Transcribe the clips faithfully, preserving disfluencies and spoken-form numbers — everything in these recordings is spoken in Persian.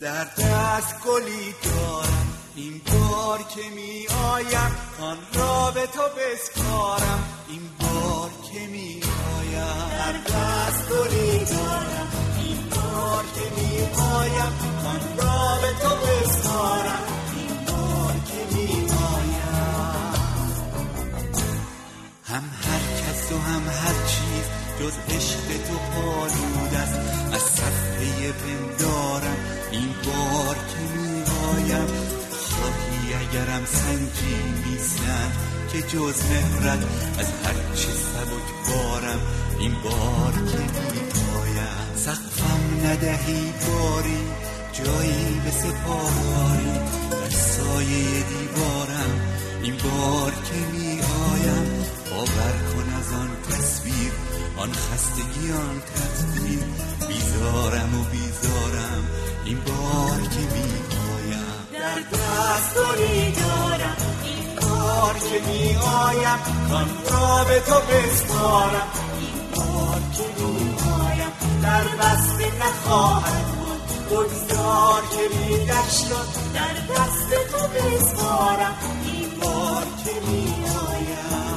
در دست گلی دارم، این بار که می آیم آن را به تو بسپارم، این بار که می آیم در دست گلی دارم، این بار که می آیم آن را به تو بسپارم، این بار که می آیم. هم هر کس و هم هر چیز جز عشق تو پالود است، از صفحه پندارم این بار که می آیم. خواهی اگرم سنگی نیستن که جز مهرت، از هر چه سبک بارم این بار که می آیم. سقفم ندهی باری جایی به سپاری، در سایه دیوارم این بار که می آیم. باور کن از آن تصویر آن خستگی آن تدبیر، بیزارم و بیزارم این بار که می آیم. در دست گلی دارم، این بار که می آیم کان را به تو بسپارم، این بار که می آیم. در بسته نخواهد بود بگذار که ریدش را در دست تو بسپارم، این بار که می آیم.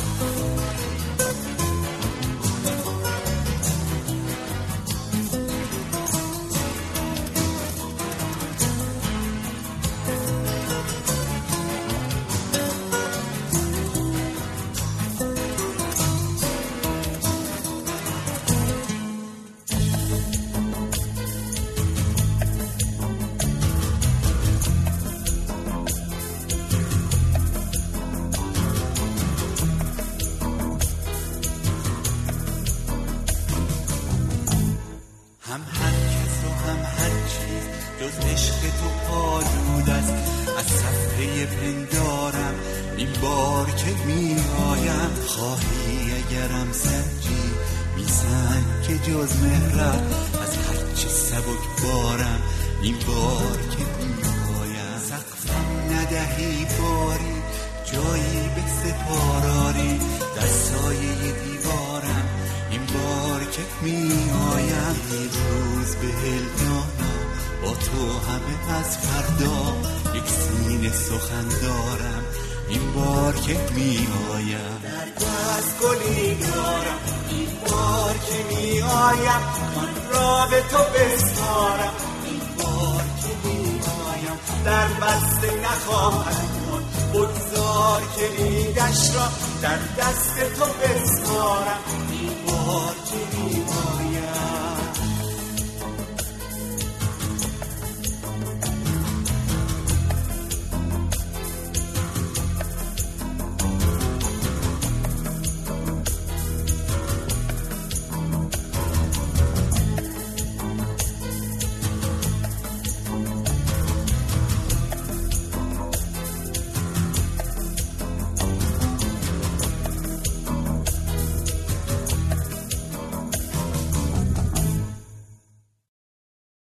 هم هر کس و هم هر چیز جز عشق تو پالود است، از صفحه پندارم این بار که می آیم. خواهی اگرم سنجی میسن که جز مهرت، از هر چه سبک بارم این بار که می آیم. سقفم ندهی باری جایی به سپاراری، در سایه دیوارم این بار که می آیم. یک روز به هلدانا با تو همه از فردا، یک سینه سخن دارم این بار که می آیم. در دست گلی دارم، این بار که می آیم آن را به تو بسپارم، این بار که می آیم. در بسته نخواهد بود بگذار که ریدش را در دست تو بسپارم،